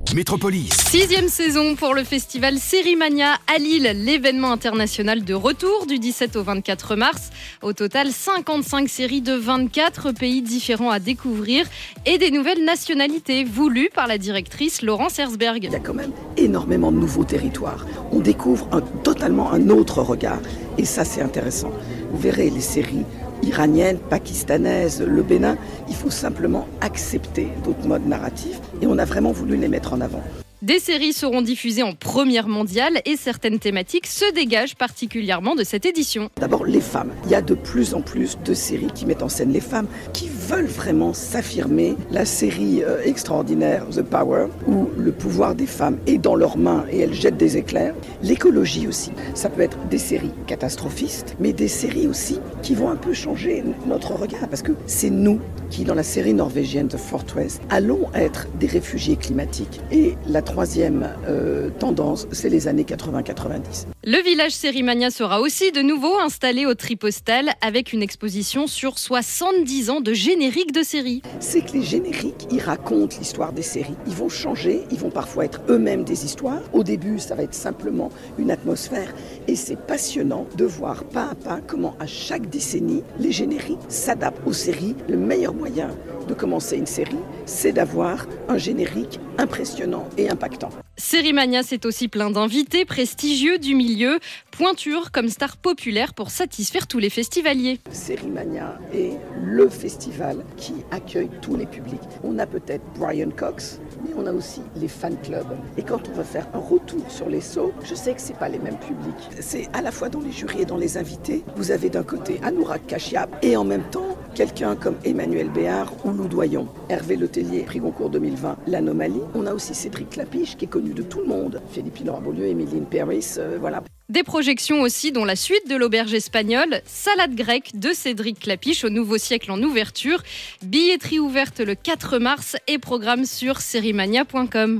Métropolis. 6e saison pour le festival Sérimania à Lille, l'événement international de retour du 17 au 24 mars. Au total, 55 séries de 24 pays différents à découvrir et des nouvelles nationalités voulues par la directrice Laurence Herzberg. Il y a quand même énormément de nouveaux territoires. On découvre totalement un autre regard et ça c'est intéressant. Vous verrez les séries iraniennes, pakistanaises, le Bénin, il faut simplement accepter d'autres modes narratifs et on a vraiment voulu les mettre en avant. Des séries seront diffusées en première mondiale et certaines thématiques se dégagent particulièrement de cette édition. D'abord, les femmes. Il y a de plus en plus de séries qui mettent en scène les femmes, qui veulent vraiment s'affirmer. La série extraordinaire The Power, où le pouvoir des femmes est dans leurs mains et elles jettent des éclairs. L'écologie aussi. Ça peut être des séries catastrophistes, mais des séries aussi qui vont un peu changer notre regard. Parce que c'est nous qui, dans la série norvégienne The Fourth West, allons être des réfugiés climatiques. Et la troisième tendance, c'est les années 80-90. Le village Sérimania sera aussi de nouveau installé au Tripostal avec une exposition sur 70 ans de génériques de séries. C'est que les génériques, ils racontent l'histoire des séries. Ils vont changer, ils vont parfois être eux-mêmes des histoires. Au début, ça va être simplement une atmosphère. Et c'est passionnant de voir pas à pas comment à chaque décennie, les génériques s'adaptent aux séries. Le meilleur moyen de commencer une série, c'est d'avoir un générique impressionnant et impactant. Sérimania, c'est aussi plein d'invités prestigieux du milieu, pointures comme stars populaires pour satisfaire tous les festivaliers. Sérimania est le festival qui accueille tous les publics. On a peut-être Brian Cox, mais on a aussi les fan clubs. Et quand on va faire un retour sur les sauts, je sais que c'est pas les mêmes publics. C'est à la fois dans les jurys et dans les invités. Vous avez d'un côté Anurag Kashyap et en même temps quelqu'un comme Emmanuel Béard ou Lou Doyon. Hervé Letellier, prix Goncourt 2020, L'Anomalie. On a aussi Cédric Clapiche qui est connu de tout le monde. Philippe Laurent-Beaulieu, Emily in Paris, voilà. Des projections aussi dont la suite de l'Auberge espagnole, Salade grecque de Cédric Clapiche au Nouveau Siècle en ouverture. Billetterie ouverte le 4 mars et programme sur sérimania.com.